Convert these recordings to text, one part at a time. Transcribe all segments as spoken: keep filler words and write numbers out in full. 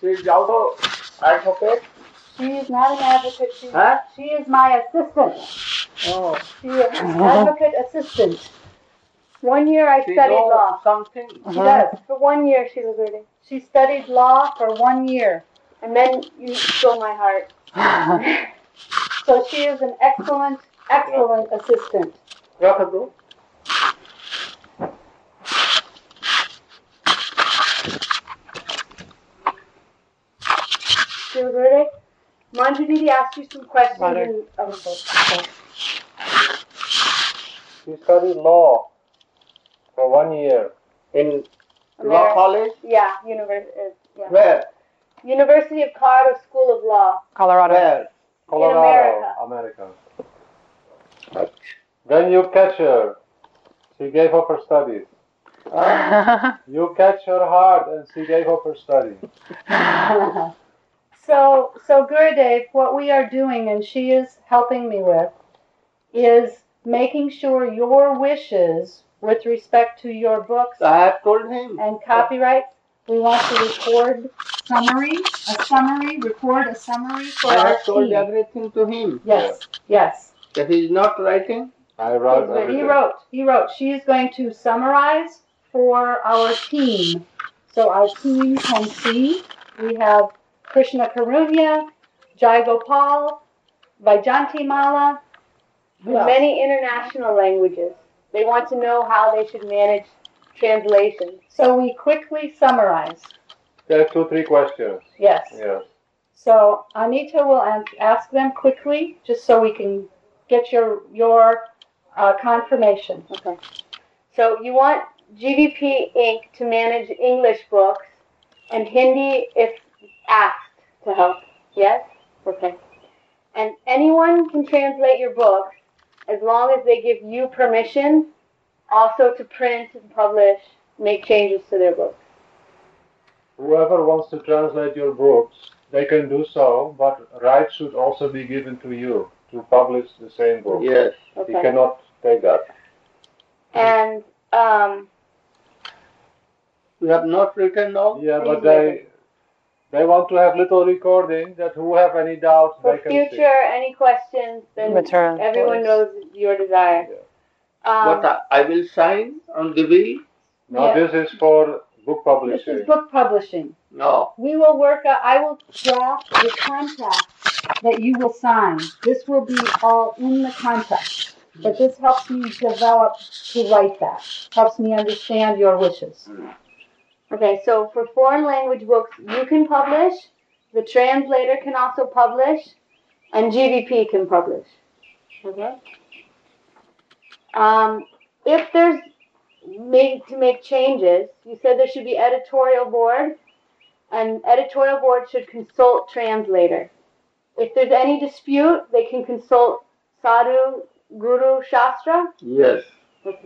She is also advocate. She is not an advocate. She, Huh? she is my assistant. Oh. She is an advocate assistant. One year I she studied know law. something. She does. For one year she was reading. She studied law for one year. And then you stole my heart. So she is an excellent, excellent yeah. assistant. Rakadu. Shivaguru, Manjuditi asked you some questions. In, oh, okay. She studied law for one year in America. Law college? Yeah, university. Yeah. Where? University of Colorado School of Law. Colorado. Where? Colorado, America. America. Then you catch her. She gave up her studies. Uh, you catch her heart and she gave up her studies. so, so Gurudev, what we are doing, and she is helping me with, is making sure your wishes with respect to your books I have told him. And copyright. We want to record summary, a summary, record a summary for I our have told team. everything to him. Yes, yes. That he is not writing. I wrote He everything. wrote. He wrote. She is going to summarize for our team, so our team can see. We have Krishna Karunya, Jai Gopal, Vaijanti Mala, yeah. Many international languages. They want to know how they should manage translation. So we quickly summarize. There are two, three questions. Yes. Yes. So Anita will ask them quickly, just so we can get your your uh, confirmation. Okay. So you want G V P Incorporated to manage English books and Hindi if asked to help. Yes? Okay. And anyone can translate your books as long as they give you permission also to print and publish, make changes to their books. Whoever wants to translate your books, they can do so, but rights should also be given to you to publish the same book. Yes. Okay. You cannot take that. And, um... you have not written now? Yeah, but they... They want to have little recording that who have any doubts For they can future, see. any questions, then Return everyone voice. knows your desire. Yeah. Um, but I, I will sign on the will? No, yeah. This is for book publishing. This is book publishing. No. We will work, uh, I will draft the contract that you will sign. This will be all in the contract. But this helps me develop to write that. Helps me understand your wishes. Okay, so for foreign language books, you can publish, the translator can also publish, and G V P can publish. Okay? Um, if there's made to make changes, you said there should be editorial board, and editorial board should consult translator. If there's any dispute, they can consult Sadhu Guru Shastra? Yes. Okay.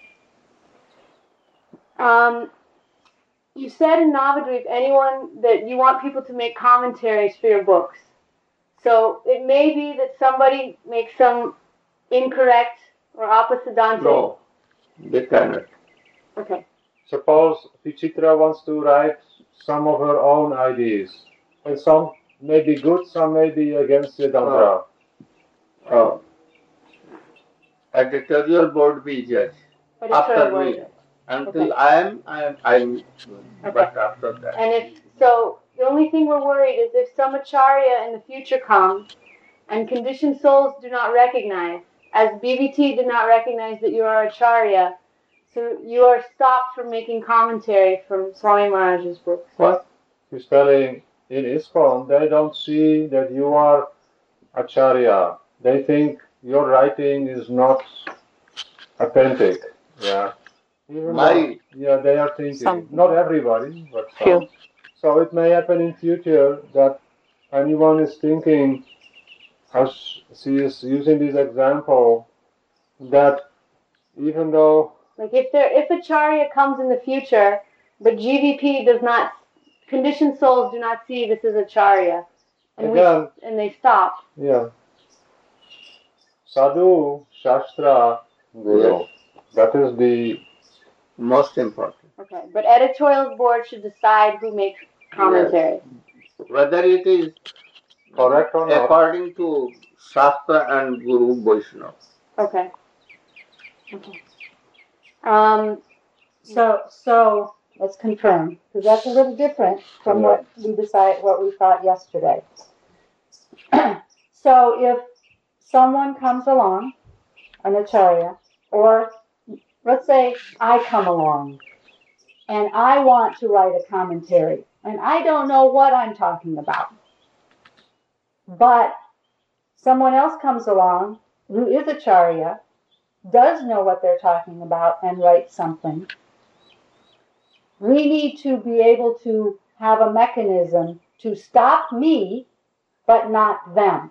Um, You said in Navadvip, anyone that you want people to make commentaries for your books. So it may be that somebody makes some incorrect or opposite. No, they cannot. Okay. Suppose Vichitra wants to write some of her own ideas, and some may be good, some may be against Vedanta. Oh. Oh. Editorial board be judge. After board. me. Until okay. I am, I am, I am, okay. But after that. And if, so, the only thing we're worried is if some acharya in the future comes and conditioned souls do not recognize, as B B T did not recognize that you are acharya, so you are stopped from making commentary from Swami Maharaj's books. What? He's telling, in ISKCON, they don't see that you are acharya. They think your writing is not authentic. Yeah. Even My, though, yeah, they are thinking. Some. Not everybody, but some. Few. So it may happen in future that anyone is thinking, as she is using this example, that even though... Like if there, if acharya comes in the future, but G V P does not, conditioned souls do not see this as acharya, and, Again, we, and they stop. Yeah. Sadhu, Shastra, Guru. Yes. That is the most important. Okay, but editorial board should decide who makes commentary. Yes. Whether it is correct or not? according to Shastra and Guru Vaishnava. Okay. Okay. Um, so, so let's confirm, because that's a little different from Yeah. what we decided, what we thought yesterday. So if someone comes along, an acharya, or let's say I come along, and I want to write a commentary, and I don't know what I'm talking about, but someone else comes along who is acharya, does know what they're talking about, and writes something. We need to be able to have a mechanism to stop me, but not them.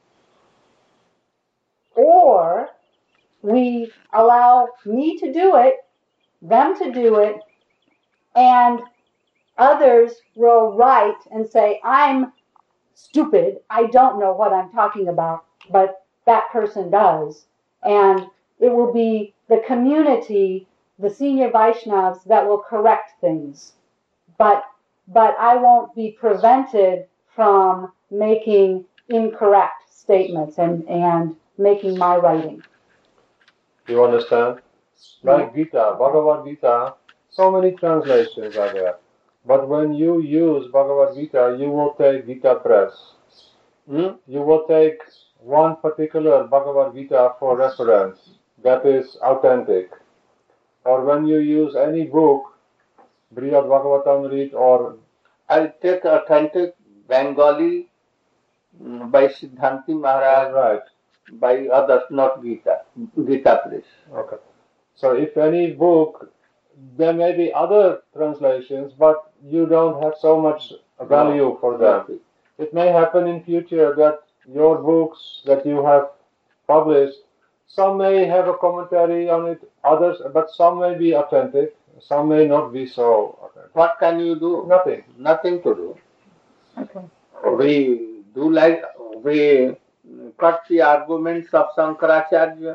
Or we allow me to do it, them to do it, and others will write and say, I'm stupid, I don't know what I'm talking about, but that person does. And it will be the community, the senior Vaishnavas, that will correct things. But, but I won't be prevented from making incorrect statements and, and making my writing. You understand? Like Gita, Bhagavad Gita, so many translations are there. But when you use Bhagavad Gita, you will take Gita Press. Hmm? You will take one particular Bhagavad Gita for reference that is authentic. Or when you use any book, Brihad Bhagavatamrita, or I'll take authentic Bengali mm, by Siddhanti Maharaj, right, by others, not Gita, Gita Press. Okay. So if any book, there may be other translations, but you don't have so much value No, for them. no. It may happen in future that your books that you have published, some may have a commentary on it, others, but some may be authentic, some may not be so authentic. What can you do? Nothing. Nothing to do. Okay. We do like, we cut the arguments of Sankaracharya.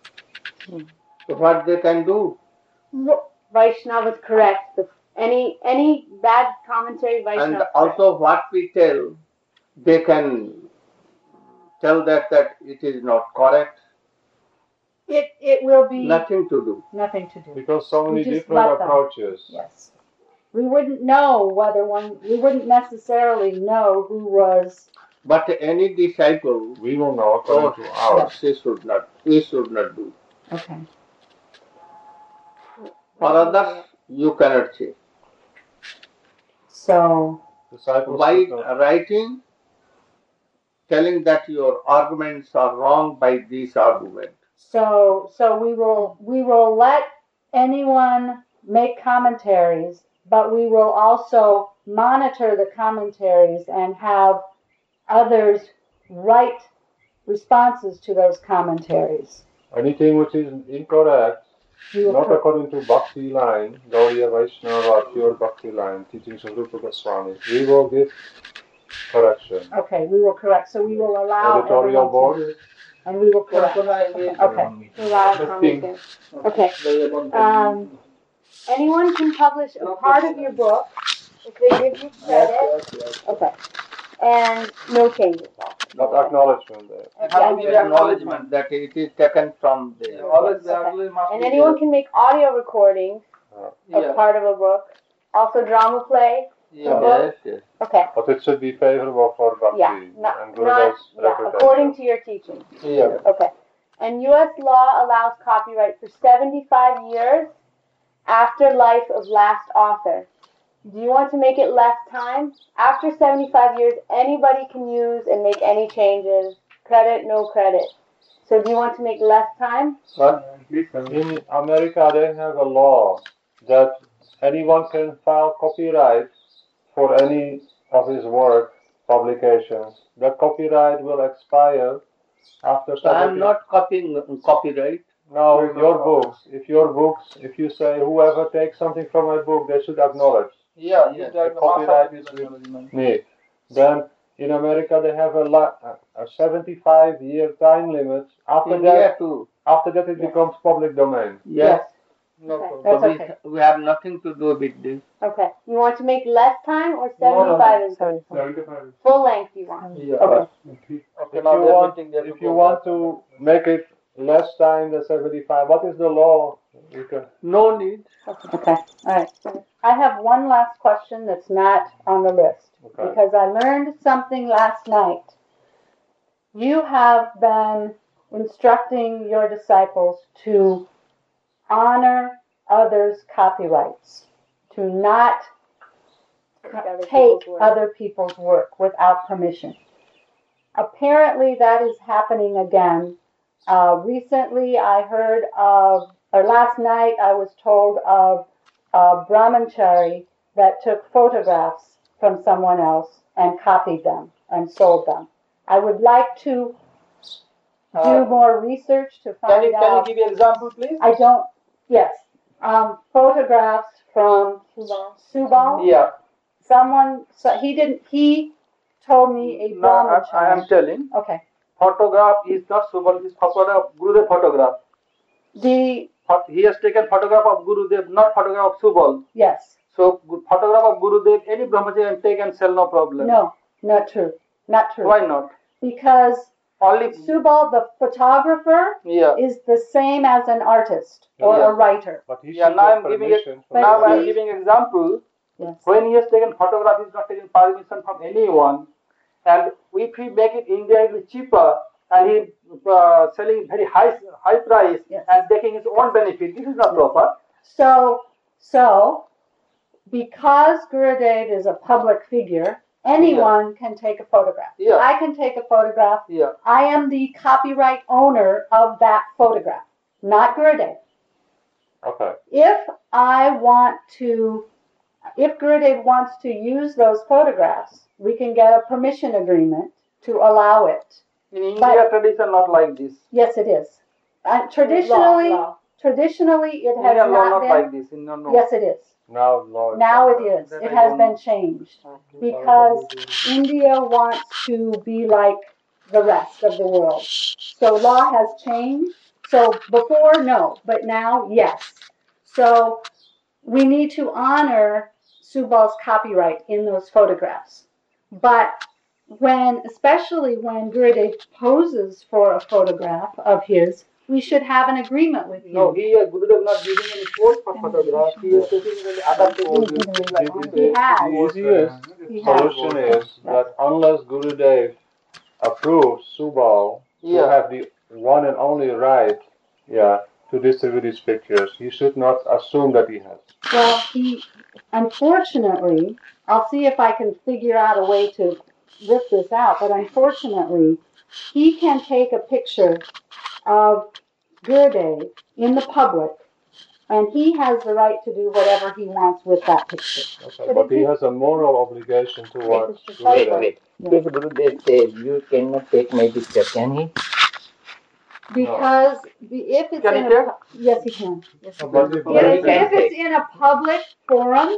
So what they can do? Vaishnava is correct. The, any any bad commentary, Vaishnava. And also what we tell, they can tell that that it is not correct. It it will be nothing to do. Nothing to do. Because so many We just different let them. approaches. Yes. We wouldn't know whether one. We wouldn't necessarily know who was. But any disciple, we will know according oh, to ours. He should not. He should not do. Okay. For others, you cannot say. So, Disciples by not. writing, telling that your arguments are wrong by this argument. So, so we will we will let anyone make commentaries, but we will also monitor the commentaries and have others write responses to those commentaries. Anything which is incorrect, not cor- according to Bhakti line, Gaudiya Vaishnava, pure Bhakti line, teachings of Rupa Goswami, we will give correction. Okay, we will correct. So we will allow editorial board, to do, and we will correct. Okay, okay. Allow commentary. Okay. Um, anyone can publish a part of your book if they give you credit. Okay. And no changes. not acknowledgement there. It has to be acknowledgement that it is taken from there. Okay. And anyone can make audio recordings Uh, of Yeah. part of a book. Also drama play. Yes, yes. Okay. But it should be favorable for Bhakti Yeah. Not, and not Guru's yeah, reputation. according to your teaching. Yeah. Okay. And U S law allows copyright for seventy-five years after life of last author. Do you want to make it less time? After seventy-five years, anybody can use and make any changes. Credit, no credit. So do you want to make less time? In America, they have a law that anyone can file copyright for any of his work publications. The copyright will expire after So I am seventy. not copying copyright. No, your books. If your books, if you say whoever takes something from my book, they should acknowledge. Yeah, Yes, the copyright is with me. Then in America they have a, la- a seventy-five year time limit. After India that, too. after that it becomes public domain. Yes. No Okay, problem. that's we, okay. we have nothing to do with this. Okay. You want to make less time or No, no, no. seventy-five is Seventy-five. seventy-five. full length you want? Yeah. Okay. Okay, If now you they're want, meeting, they have if to you go want back. to make it less time than seventy-five, what is the law? You can. No need. Okay. All right. I have one last question that's not on the list Okay. because I learned something last night. You have been instructing your disciples to honor others' copyrights, to not take other people's work without permission. Apparently, that is happening again. Uh, recently, I heard of, or last night, I was told of a brahmachari that took photographs from someone else and copied them and sold them. I would like to do Uh, more research to Can find you, can out. you give an example, please? I don't, yes. Um, photographs from Subal. Yeah. Someone, so he didn't, he told me a No, I, I brahmachari. am telling. Okay. Photograph is not Subal, is photograph, Gurudev photograph. The, He has taken photograph of Gurudev, not photograph of Subal. yes. So, gu- photograph of Gurudev, any brahmachari can take and sell, no problem. No, not true. Not true. Why not? Because Only, Subal, the photographer, yeah. is the same as an artist or Yeah. a writer. But he Yeah, should now get I'm giving it- permission from But Now I am he- giving example. Yes. When he has taken photograph, he is not taking permission from anyone. And if we make it India, it will be cheaper, and he uh, selling very high high price Yes. and taking his own benefit. This is not proper. So, so, because Gurudev is a public figure, anyone can take a photograph. Yeah. I can take a photograph. Yeah. I am the copyright owner of that photograph, not Gurudev. Okay. If I want to, if Gurudev wants to use those photographs, we can get a permission agreement to allow it. In India, But- tradition not like this. Yes, it is. Uh, traditionally, traditionally, it has Indian law not not been. like this. In, no, no. Yes, it is. Now law. is Now like it that. is. That It I has don't been know. changed because India wants to be like the rest of the world. So law has changed. So before, no, but now, yes. So we need to honor Subal's copyright in those photographs. But when, especially when Gurudev poses for a photograph of his, we should have an agreement with him. No, he uh, Gurudev not giving any pose for photograph. He is taking any other poses. Like He has. The easiest He has. solution is that unless Gurudev approves Subal Yeah. to have the one and only right, yeah, to distribute his pictures, he should not assume that he has. Well, he, unfortunately, I'll see if I can figure out a way to rip this out, but unfortunately, he can take a picture of Gurudev in the public, and he has the right to do whatever he wants with that picture. Okay, but he has a moral obligation towards Wait, Gurudev. wait. If Gurudev says you cannot take my picture, can he? Because the, if it's Can in he a, take? yes, he can. Yes, he No, can. but if- Yeah, he If, can if it's in a public forum,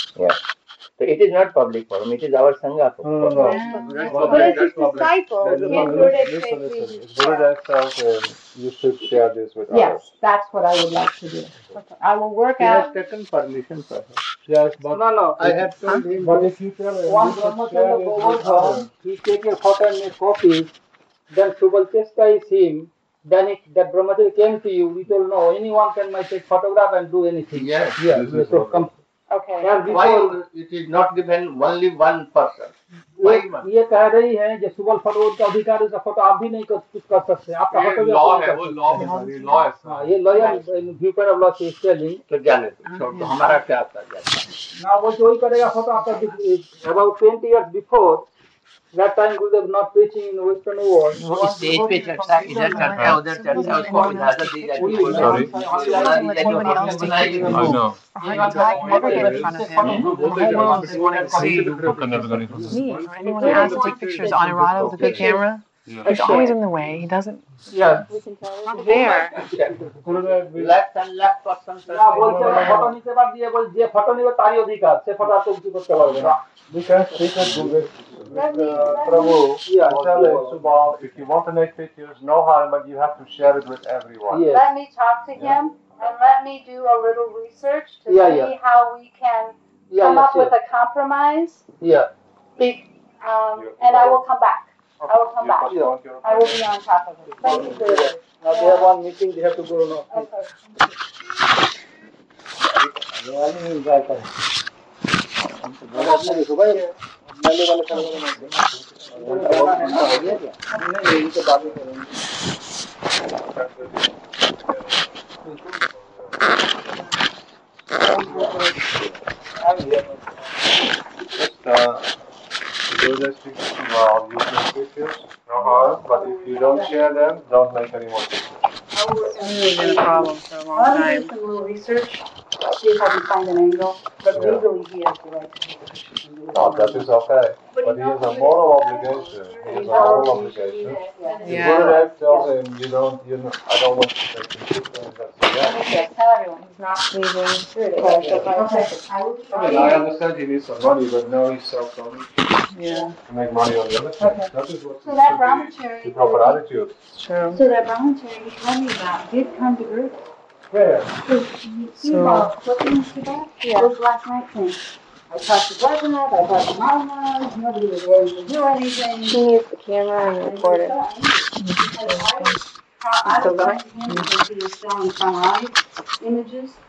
So it is not public forum, it is our Sangha No, no, forum. no. Yeah. Well, but that- it's that's his public. disciple, That's can public. Gurudev Listen, say, listen. please If Gurudev tells him, you should share this with others. yes, that's what I would like to do. I will work He has out. taken permission for her. Yes, but No, no, I have told him. but if you tell him, One you should share brahmacharya this goes with others. home, he take a photo and make copies, then Subal chastise him, then if that brahmacharya came to you, we told no, anyone can might take photograph and do anything. Yes. Yeah, This is so what- come. Okay. And Why before, it is not given only one person? Why ये one? ये कह रही है कि Subal photo का अधिकार है, photo आप भी नहीं कर कुछ कर सकते आपका फोटो भी लॉ आप नहीं है कर वो सकते। लॉ है लॉ है हाँ ये lawyer view point of law से टेलिंग तो जाने दो, छोड़ दो, हमारा क्या आता जाता है? ना वो जो ही करेगा फोटो आपका about twenty years before that time Gurudev not preaching in western world वो स्टेज पे चर्चा इधर चर्चा है उधर चर्चा है, उसको इजाजत दी जाती है। Sorry? इजाजत दी जाती है, Anybody हमने else take बनाई pictures? है। I know. A heart attack, never get in front of him. The whole world is wanting to see me or anyone who has to take pictures. Anirada with a good camera, he's always in the way. He doesn't, yeah not there. Gurudev will- Lakhs and lakh persons না are বলছে photo নিতে পার দিয়ে বল যে photo নিবে তারই অধিকার সে photo আর কিছু করতে পারবে না we can speak with, with, with uh, Prabhu. Yeah. And tell him, Subal, if you want to make pictures, no harm, but you have to share it with everyone. Yes. Let me talk to him and let me do a little research to Yeah, see yeah. how we can Yeah, come yeah, up sure. with a compromise. Yeah. Be, um, and I will come back. I will come You back. postponed your I will appointment? be on top of it. Thank you, David. Now they have one meeting, they have to go now. Okay. Just uh, do the pictures, well, you take pictures, no harm, but if you don't share them, don't make any more pictures. It's been a problem for a long I'll do time. some little research, see if I can find an angle, but Yeah. legally he has the right to take the pictures. and do it. No, that is okay, but he has a moral obligation, he has a moral obligation. Yeah. The Yeah. Gurudev tells him, you don't, you know, I don't want to take pictures, and that's the Let end. me just tell everyone, he's not leaving. Here it is. Okay. I will be I mean, I understand he needs some money, but now he's self-funded Yeah. to make money on the other things. Okay. That is what So that should be brahmachari, the proper attitude. It's true. so that brahmachari you told me about did come to Guru. Yeah. So you see So- how clippings to that? Yeah. Those last night things. I talked to Bharganath, I talked to Mama, nobody was ready to do anything. She needs the camera and the And he was recorder. so angry because I was, I Still was going? talking to him because he was selling samurai images.